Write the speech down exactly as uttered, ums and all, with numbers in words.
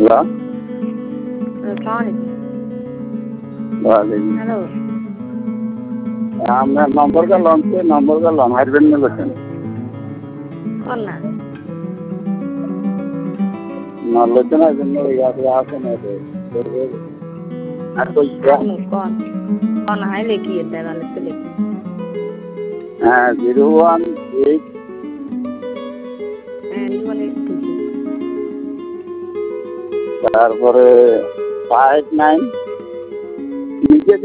hello আসসালামু ওয়ালাইকুম hello আপনার নম্বর গেলাম সে নম্বর গেলাম হারবেন না বলছেন কোন না না লোচনার জন্য ইয়াতে আসে না রে আর কই আনু কোন কোন হাই লেখি এটা ভালো তো লেখি হ্যাঁ জিরো ওয়ান এইট হ্যাঁ জীবনে লিখছি তারপরে ফাইভ নাইন